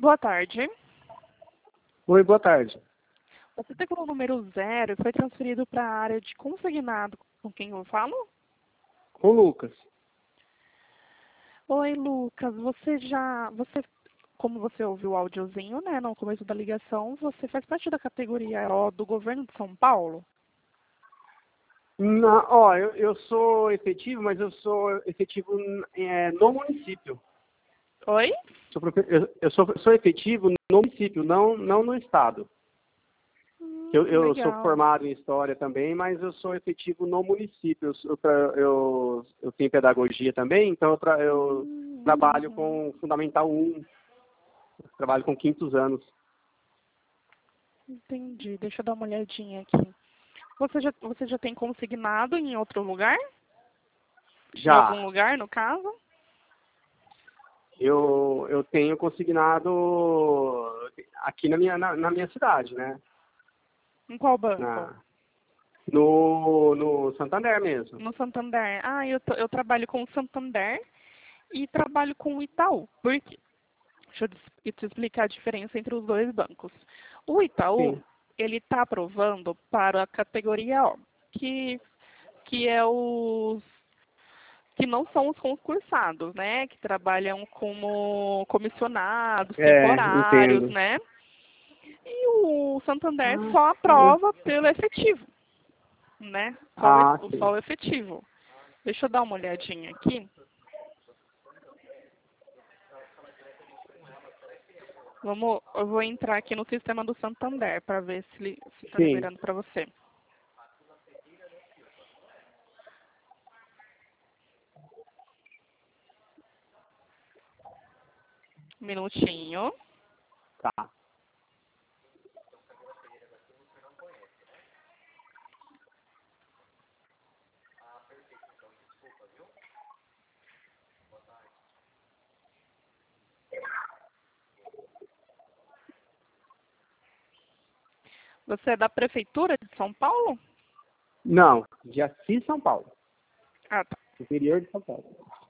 Boa tarde. Oi, boa tarde. Você tem o número 0 e foi transferido para a área de consignado. Com quem eu falo? Com o Lucas. Oi, Lucas. Como você ouviu o áudiozinho, né, no começo da ligação, você faz parte da categoria O do governo de São Paulo? Não, ó, eu sou efetivo, mas eu sou efetivo no município. Oi? Eu sou efetivo no município, não no estado. Eu sou Legal. formado em história também, mas eu sou efetivo no município. Eu tenho pedagogia também, então eu trabalho Uhum. com Fundamental 1, trabalho com quintos anos. Entendi. Deixa eu dar uma olhadinha aqui. Você já tem consignado em outro lugar? Em Já, algum lugar, no caso? eu tenho consignado aqui na minha cidade, né? Em qual banco? Na, no Santander mesmo. No Santander. Ah, eu trabalho com o Santander e trabalho com o Itaú. Por quê? Deixa eu te explicar a diferença entre os dois bancos. O Itaú, Sim. ele está aprovando para a categoria O, que é os que não são os concursados, né? Que trabalham como comissionados, temporários, Entendo. né? E o Santander Ah, só aprova pelo efetivo, né? Só sim. o efetivo. Deixa eu dar uma olhadinha aqui. Eu vou entrar aqui no sistema do Santander para ver se está Sim. liberando para você. Um minutinho. Tá. Você é da Prefeitura de São Paulo? Não, de Assis, São Paulo. Ah, tá. Interior de São Paulo.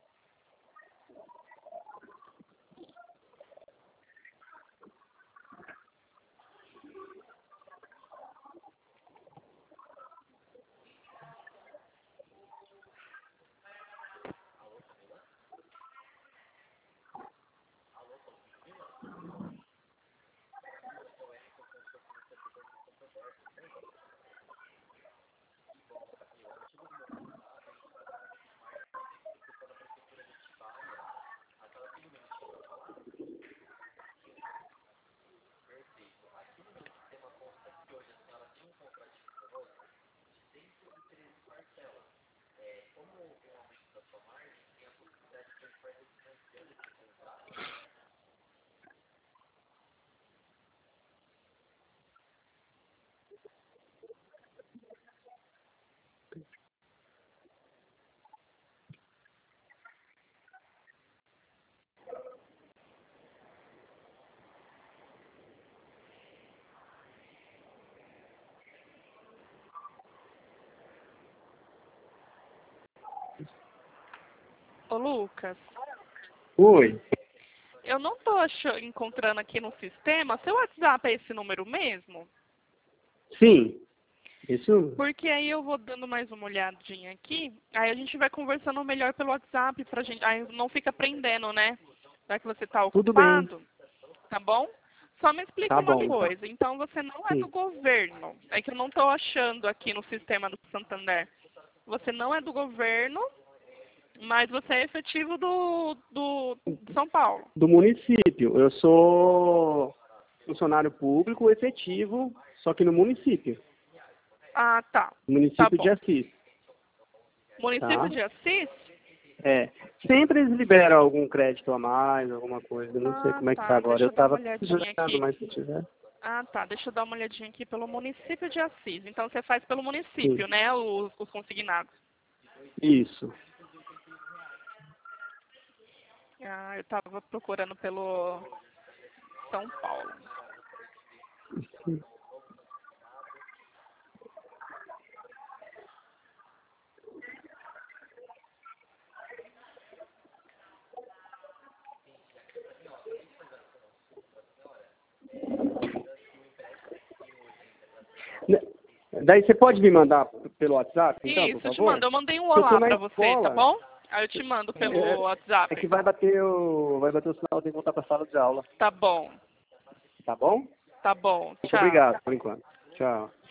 Ô, Lucas, Oi. eu não estou encontrando aqui no sistema. Seu WhatsApp é esse número mesmo? Sim. Isso? Porque aí eu vou dando mais uma olhadinha aqui, aí a gente vai conversando melhor pelo WhatsApp pra gente, aí não fica prendendo, né? Já que você está Tudo bem. ocupado, tá bom? Só me explica Tá uma bom, então. coisa, então você não é do Sim. governo, é que eu não estou achando aqui no sistema do Santander. Você não é do governo, mas você é efetivo de São Paulo. Do município. Eu sou funcionário público efetivo, só que no município. Ah, tá. Tá Município de bom. Assis. Município Tá? de Assis? É. Sempre eles liberam algum crédito a mais, alguma coisa. Eu não sei Ah, como é que tá tá. agora. Deixa Eu eu dar uma tava olhadinha precisando, aqui. mas se tiver. Ah, tá. Deixa eu dar uma olhadinha aqui pelo município de Assis. Então você faz pelo Sim. município, né? Os consignados. Isso. Ah, eu estava procurando pelo São Paulo. Daí você pode me mandar pelo WhatsApp, então, Isso, por eu te favor? mando. Eu mandei um Eu tô olá na pra você, escola. tá bom? Aí eu te mando pelo WhatsApp. É que vai bater o sinal, eu tenho que voltar para a sala de aula. Tá bom, Tá bom? tá bom. Muito Tchau. obrigado, por enquanto. Tchau.